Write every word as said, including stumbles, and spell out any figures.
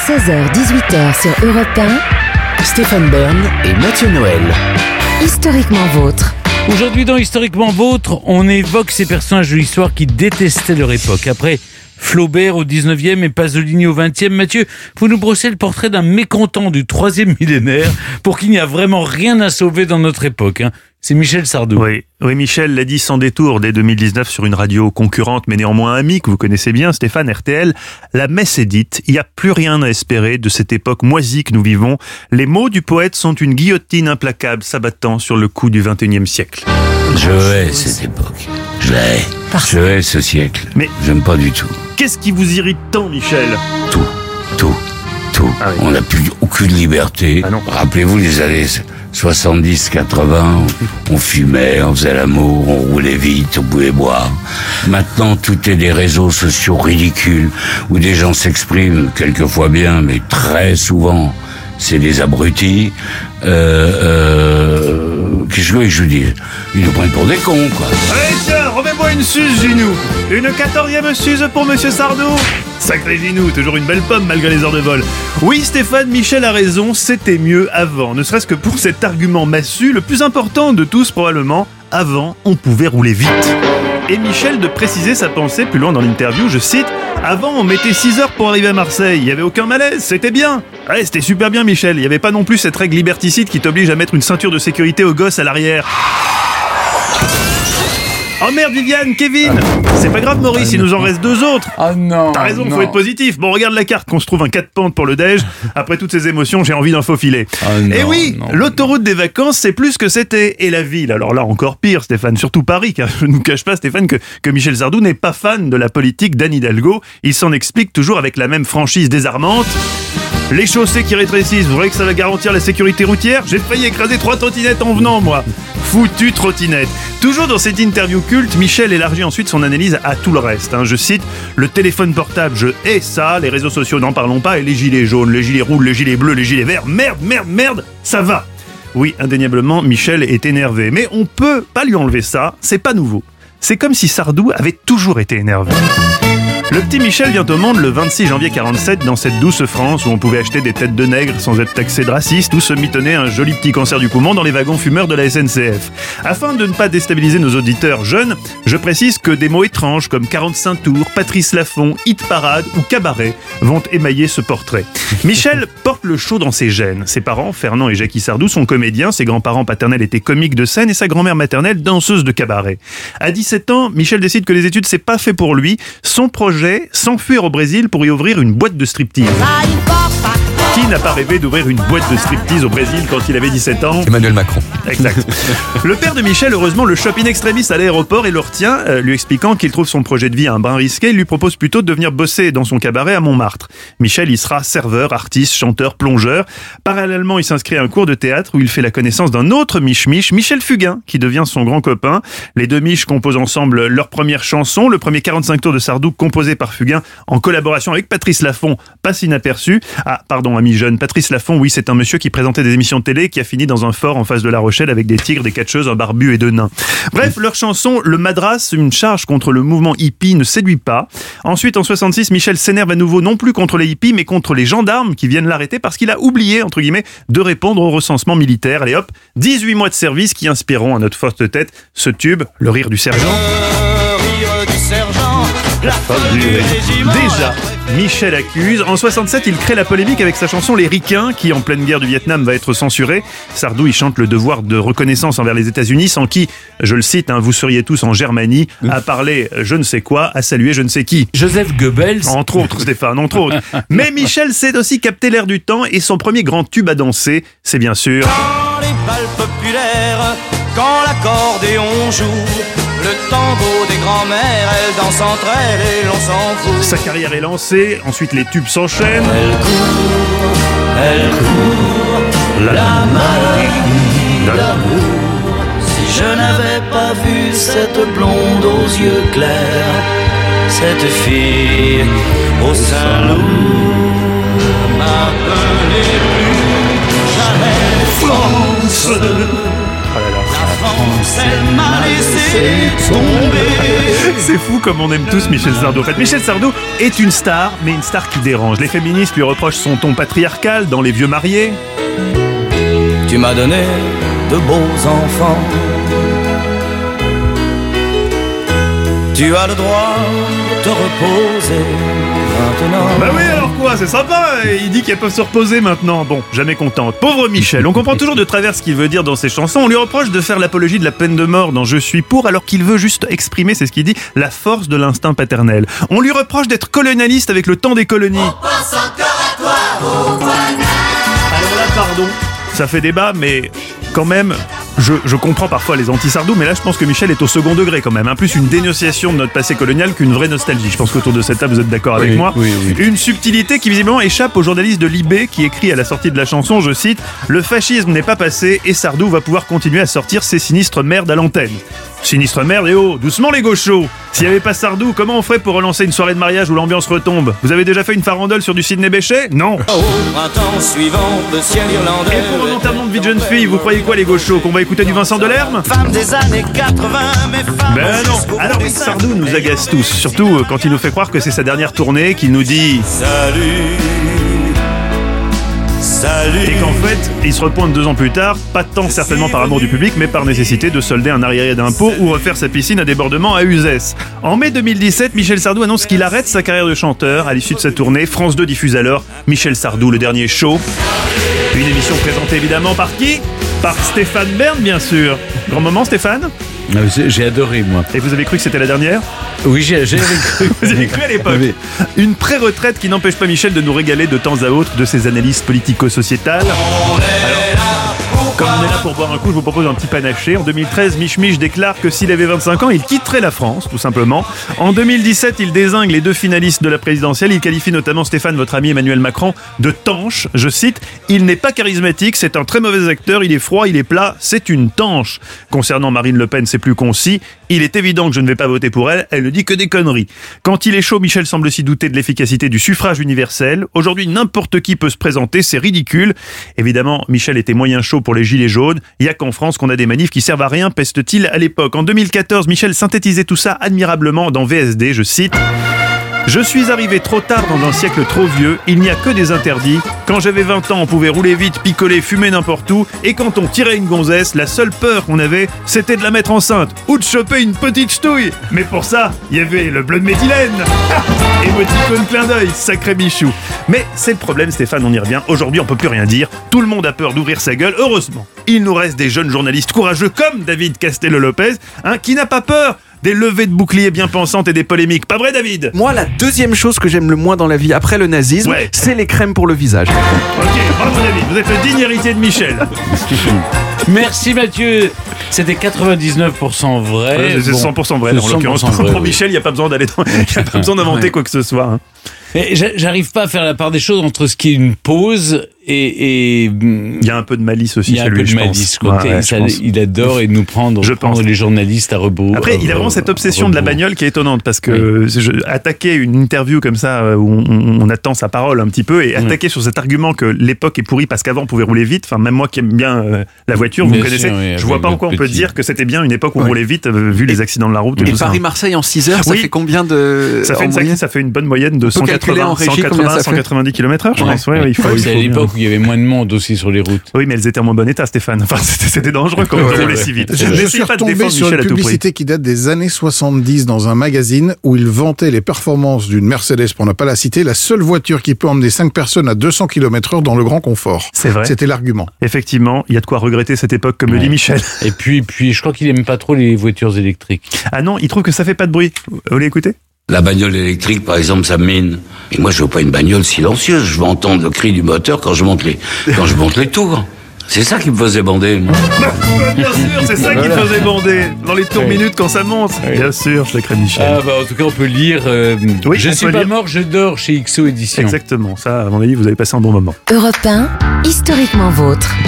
seize heures dix-huit heures sur Europe un, Stéphane Bern et Mathieu Noël. Historiquement vôtre. Aujourd'hui dans Historiquement Vôtre, on évoque ces personnages de l'histoire qui détestaient leur époque. Après Flaubert au dix-neuvième et Pasolini au vingtième, Mathieu, vous nous brossez le portrait d'un mécontent du troisième millénaire pour qu'il n'y a vraiment rien à sauver dans notre époque. Hein. C'est Michel Sardou. Oui, oui, Michel l'a dit sans détour dès deux mille dix-neuf sur une radio concurrente mais néanmoins amie que vous connaissez bien, Stéphane, R T L. La messe est dite, il n'y a plus rien à espérer de cette époque moisie que nous vivons. Les mots du poète sont une guillotine implacable s'abattant sur le cou du vingt et unième siècle. Je hais cette époque. Je la hais. Je hais ce siècle. Mais j'aime pas du tout. Qu'est-ce qui vous irrite tant, Michel ? Tout, tout, tout. Ah oui. On n'a plus aucune liberté. Ah non. Rappelez-vous les années soixante-dix quatre-vingts, on fumait, on faisait l'amour, on roulait vite, on pouvait boire. Maintenant, tout est des réseaux sociaux ridicules où des gens s'expriment, quelquefois bien, mais très souvent, c'est des abrutis. Euh, euh, qu'est-ce que je vous dis ? Ils nous prennent pour des cons, quoi. Allez tiens, remets-moi une suze, Ginou. Une quatorzième suze pour Monsieur Sardou. Sacré Ginou, toujours une belle pomme malgré les heures de vol. Oui Stéphane, Michel a raison, c'était mieux avant. Ne serait-ce que pour cet argument massu, le plus important de tous probablement, avant on pouvait rouler vite. Et Michel de préciser sa pensée plus loin dans l'interview, je cite: « Avant on mettait six heures pour arriver à Marseille, il n'y avait aucun malaise, c'était bien !» Ouais, c'était super bien Michel, il n'y avait pas non plus cette règle liberticide qui t'oblige à mettre une ceinture de sécurité aux gosses à l'arrière. Oh merde Viviane, Kevin, c'est pas grave Maurice, il nous en reste deux autres. Ah non. T'as raison, non. faut être positif. Bon, regarde la carte, qu'on se trouve un quatre pentes pour le déj. Après toutes ces émotions, j'ai envie d'un faux filet. Ah non, et oui, non, l'autoroute des vacances, c'est plus que c'était. Et la ville, alors là encore pire Stéphane, surtout Paris, car je ne nous cache pas Stéphane que, que Michel Sardou n'est pas fan de la politique d'Anne Hidalgo. Il s'en explique toujours avec la même franchise désarmante. Les chaussées qui rétrécissent, vous voyez que ça va garantir la sécurité routière ? J'ai failli écraser trois trottinettes en venant, moi. Foutu trottinette. Toujours dans cette interview culte, Michel élargit ensuite son analyse à tout le reste. Hein. Je cite: « Le téléphone portable, je hais ça. Les réseaux sociaux, n'en parlons pas. Et les gilets jaunes, les gilets rouges, les gilets bleus, les gilets verts. Merde, merde, merde, ça va. » Oui, indéniablement, Michel est énervé. Mais on peut pas lui enlever ça. C'est pas nouveau. C'est comme si Sardou avait toujours été énervé. Le petit Michel vient au monde le vingt-six janvier quarante-sept dans cette douce France où on pouvait acheter des têtes de nègres sans être taxé de raciste ou se mitonner un joli petit cancer du poumon dans les wagons fumeurs de la S N C F. Afin de ne pas déstabiliser nos auditeurs jeunes, je précise que des mots étranges comme quarante-cinq tours, Patrice Laffont, hit parade ou cabaret vont émailler ce portrait. Michel porte le show dans ses gènes. Ses parents, Fernand et Jackie Sardou, sont comédiens, ses grands-parents paternels étaient comiques de scène et sa grand-mère maternelle danseuse de cabaret. À dix-sept ans, Michel décide que les études c'est pas fait pour lui. Son projet, s'enfuir au Brésil pour y ouvrir une boîte de striptease. Qui n'a pas rêvé d'ouvrir une boîte de striptease au Brésil quand il avait dix-sept ans ? Emmanuel Macron. Exact. Le père de Michel, heureusement, le chope in extremis à l'aéroport et le retient, euh, lui expliquant qu'il trouve son projet de vie un brin risqué. Il lui propose plutôt de venir bosser dans son cabaret à Montmartre. Michel y sera serveur, artiste, chanteur, plongeur. Parallèlement, il s'inscrit à un cours de théâtre où il fait la connaissance d'un autre Mich-Mich, Michel Fugain, qui devient son grand copain. Les deux Mich composent ensemble leur première chanson, le premier quarante-cinq tours de Sardou composé par Fugain en collaboration avec Patrice Laffont, passe inaperçu. Ah, pardon, ami jeune, Patrice Laffont, oui, c'est un monsieur qui présentait des émissions de télé qui a fini dans un fort en face de La Rochelle avec des tigres, des catcheuses, un barbu et deux nains. Bref, leur chanson, le Madras, une charge contre le mouvement hippie, ne séduit pas. Ensuite, en soixante-six, Michel s'énerve à nouveau non plus contre les hippies, mais contre les gendarmes qui viennent l'arrêter parce qu'il a oublié, entre guillemets, de répondre au recensement militaire. Allez hop, dix-huit mois de service qui inspireront à notre forte tête ce tube, le rire du sergent. Le rire du sergent, la folle du régiment. Déjà, Michel accuse. En soixante-sept, il crée la polémique avec sa chanson Les Ricains, qui en pleine guerre du Vietnam va être censurée. Sardou, il chante le devoir de reconnaissance envers les États-Unis, sans qui, je le cite, hein, vous seriez tous en Germanie, à parler je ne sais quoi, à saluer je ne sais qui. Joseph Goebbels. Entre autres, Stéphane, entre autres. Mais Michel sait aussi capter l'air du temps et son premier grand tube à danser, c'est bien sûr... Quand les balles populaires, quand l'accordéon joue, le tango des grands-mères, elles dansent entre elles et l'on s'en fout. Sa carrière est lancée, ensuite les tubes s'enchaînent. Elle court, elle court, La, la maladie la- d'amour. Si je n'avais pas vu cette blonde aux yeux clairs, cette fille au sein lourd, m'appelez plus jamais France. Oh là là. La France, elle m'a laissé tomber. C'est fou comme on aime tous Michel Sardou. En fait, Michel Sardou est une star, mais une star qui dérange. Les féministes lui reprochent son ton patriarcal dans Les Vieux Mariés. Tu m'as donné de beaux enfants. Tu as le droit de te reposer maintenant. Bah oui, alors quoi, c'est sympa. Il dit qu'elles peuvent se reposer maintenant. Bon, jamais contente. Pauvre Michel. On comprend toujours de travers ce qu'il veut dire dans ses chansons. On lui reproche de faire l'apologie de la peine de mort dans Je suis pour, alors qu'il veut juste exprimer, c'est ce qu'il dit, la force de l'instinct paternel. On lui reproche d'être colonialiste avec le temps des colonies. On pense encore à toi, au Alors là, pardon, ça fait débat, mais quand même, je, je comprends parfois les anti-Sardou, mais là je pense que Michel est au second degré quand même. Hein. Plus une dénonciation de notre passé colonial qu'une vraie nostalgie. Je pense qu'autour de cette table vous êtes d'accord avec Oui, moi. oui, oui. Une subtilité qui visiblement échappe au journaliste de l'I B qui écrit à la sortie de la chanson, je cite, « Le fascisme n'est pas passé et Sardou va pouvoir continuer à sortir ses sinistres merdes à l'antenne. » Sinistre merde, et oh, doucement les gauchos. S'il n'y avait pas Sardou, comment on ferait pour relancer une soirée de mariage où l'ambiance retombe? Vous avez déjà fait une farandole sur du Sidney Bechet? Non. Au printemps suivant, le ciel irlandais. Et pour un enterrement de vie de jeune fille, vous croyez quoi les gauchos? Qu'on va écouter du Vincent Delerme? Femme des années quatre-vingts, mais femme. Ben non. Alors oui, Sardou nous agace tous, surtout quand il nous fait croire que c'est sa dernière tournée, qu'il nous dit Salut. Salut. et qu'en fait, il se repointe deux ans plus tard, pas tant certainement par amour du public, mais par nécessité de solder un arriéré d'impôts ou refaire sa piscine à débordement à Uzès. En mai deux mille dix-sept, Michel Sardou annonce qu'il arrête sa carrière de chanteur. À l'issue de sa tournée, France deux diffuse alors Michel Sardou, le dernier show. Une émission présentée évidemment par qui? Par Stéphane Bern, bien sûr. Grand moment, Stéphane? Ah, j'ai- J'ai adoré, moi. Et vous avez cru que c'était la dernière? Oui, j'ai j'ai cru. Vous avez cru à l'époque. Oui. Une pré-retraite qui n'empêche pas Michel de nous régaler de temps à autre de ses analyses politico-sociétales. Comme on est là pour boire un coup, je vous propose un petit panaché. En deux mille treize, Mich Mich déclare que s'il avait vingt-cinq ans, il quitterait la France, tout simplement. En deux mille dix-sept, il dézingue les deux finalistes de la présidentielle. Il qualifie notamment Stéphane, votre ami Emmanuel Macron, de tanche. Je cite, « Il n'est pas charismatique, c'est un très mauvais acteur, il est froid, il est plat, c'est une tanche. » Concernant Marine Le Pen, c'est plus concis. « Il est évident que je ne vais pas voter pour elle, elle ne dit que des conneries. » Quand il est chaud, Michel semble s'y douter de l'efficacité du suffrage universel. Aujourd'hui, n'importe qui peut se présenter, c'est ridicule. Évidemment, Michel était moyen chaud pour les gilets jaunes. Il n'y a qu'en France qu'on a des manifs qui servent à rien, peste-t-il à l'époque. En deux mille quatorze, Michel synthétisait tout ça admirablement dans V S D, je cite... Je suis arrivé trop tard dans un siècle trop vieux, il n'y a que des interdits. Quand j'avais vingt ans, on pouvait rouler vite, picoler, fumer n'importe où, et quand on tirait une gonzesse, la seule peur qu'on avait, c'était de la mettre enceinte, ou de choper une petite ch'touille. Mais pour ça, il y avait le bleu de méthylène. Émoticône clin d'œil, sacré Michou. Mais c'est le problème, Stéphane, on y revient. Aujourd'hui, on peut plus rien dire. Tout le monde a peur d'ouvrir sa gueule, heureusement. Il nous reste des jeunes journalistes courageux comme David Castello-Lopez, hein, qui n'a pas peur des levées de boucliers bien pensantes et des polémiques. Pas vrai, David? Moi, la deuxième chose que j'aime le moins dans la vie après le nazisme, Ouais. c'est les crèmes pour le visage. Ok, bravo David, vous êtes le digne héritier de Michel. Merci Mathieu. C'était quatre-vingt-dix-neuf pour cent vrai. Ouais, c'est Bon, cent pour cent vrai, c'est en l'occurrence. cent pour cent vrai, Pour oui. Michel, il n'y a pas besoin d'aller dans... il n'y a pas besoin d'inventer Ouais. quoi que ce soit. hein. Et j'a- J'arrive pas à faire la part des choses entre ce qui est une pause et. et Il y a un peu de malice aussi il y a chez un lui, peu de je malice. pense. Quoi. Ouais, ouais, Ça, je pense. il adore et nous prendre, Je prendre pense. les journalistes à rebours. Après, il a vraiment cette obsession de la bagnole qui est étonnante parce que je, attaquer une interview comme ça euh, où on, on attend sa parole un petit peu et attaquer sur cet argument que l'époque est pourrie parce qu'avant on pouvait rouler vite. Enfin, même moi qui aime bien euh, la voiture, vous Bien me connaissez, sûr, oui, je avec vois pas en votre quoi on peut petit- dire que c'était bien une époque où on Ouais. roulait vite euh, vu les accidents de la route. Et Et tout ça. Paris-Marseille en six heures, ça Oui. fait combien de. Ça fait, en une, moyenne ça fait une bonne moyenne de peut calculer en cent quatre-vingts, régie combien ça fait cent quatre-vingt-dix kilomètres heure, je Ouais. pense. Ouais, ouais, il faut, Ouais, il c'est à faut bien. l'époque où il y avait moins de monde aussi sur les routes. Oui, mais elles étaient en moins bon état, Stéphane. Enfin, c'était, c'était dangereux quand on Ouais, roulait ouais. si vite. Je- Je je Je n'essaie suis pas de retombé défendre sur Michel une à tout prix. publicité qui date des années soixante-dix dans un magazine où il vantait les performances d'une Mercedes, pour ne pas la citer, la seule voiture qui peut emmener cinq personnes à deux cents kilomètres heure dans le grand confort. C'est vrai. C'était l'argument. Effectivement, il y a de quoi regretter cette époque, comme le Ouais. dit Michel. Et puis, puis, je crois qu'il aime pas trop les voitures électriques. Ah non, il trouve que ça fait pas de bruit. Vous voulez écouter? La bagnole électrique, par exemple, ça mine. Et moi, je veux pas une bagnole silencieuse. Je veux entendre le cri du moteur quand je monte les, quand je monte les tours. C'est ça qui me faisait bander, moi. Bien sûr, c'est ça qui faisait bander. Dans les tours minutes quand ça monte. Bien sûr, sacré Michel. Ah bah en tout cas on peut lire euh, Oui, Je on suis peut pas lire. mort, je dors chez X O Éditions. Exactement. Ça, à mon avis, vous avez passé un bon moment. Europe un, historiquement vôtre.